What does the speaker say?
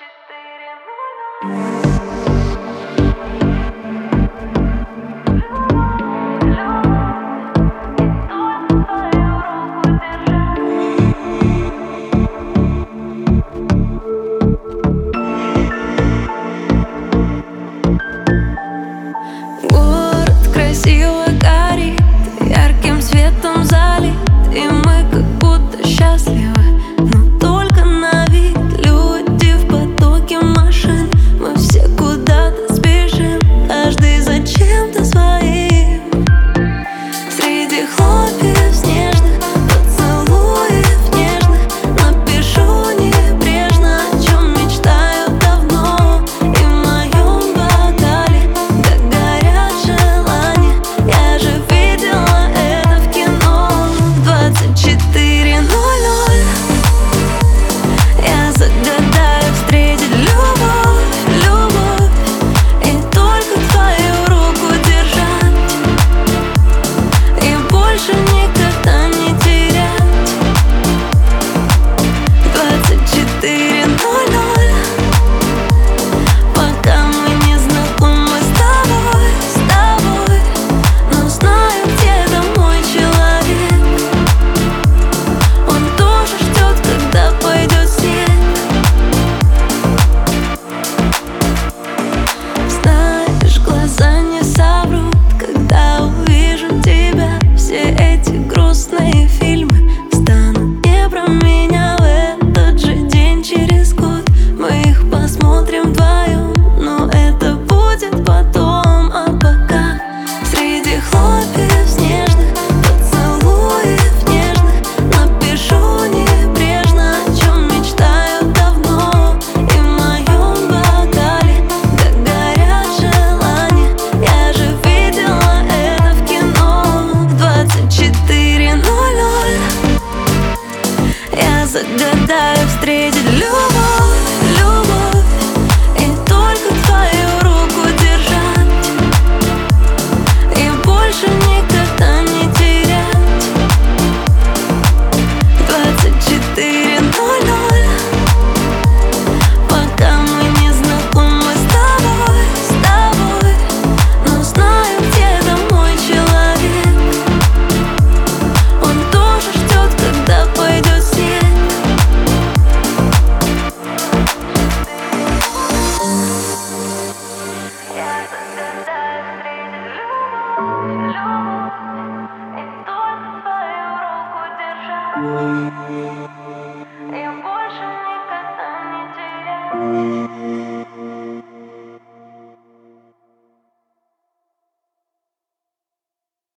Город красиво горит, ярким светом залит, и мы как будто счастливы, но только на вид. Люди в потоке машин, мы все куда-то спешим, каждый за чем-то своим. Среди хлопьев снежных, поцелуев нежных, напишу небрежно, о чем мечтаю давно. И в моем бокале так горят желания, я же видела это в кино. 24:00 я загадаю встретить любовь, любовь, и только твою руку держать, и больше никогда не терять. 24:00 пока мы не знакомы с тобой, но знаю, где-то мой человек. Он тоже ждет, когда пойдет снег. Знаешь, глаза не соврут, когда увижу тебя. Все эти грустные фильмы станут не про меня. В этот же день через год мы их посмотрим вдвоем, но это будет потом. А пока среди хлопьев снежных, поцелуев нежных, напишу небрежно, о чем мечтаю давно. И в моем бокале так горят желания, я же видела это в кино. 24:00 я загадаю встретить любовь, любовь, и только твою руку держать, и больше никогда не терять. 24:00 пока мы не знакомы с тобой, но знаю, где-то мой человек. Он тоже ждет, когда пойдет снег. Я загадаю встретить любовь, любовь, и только твою руку держать, и больше никогда не терять.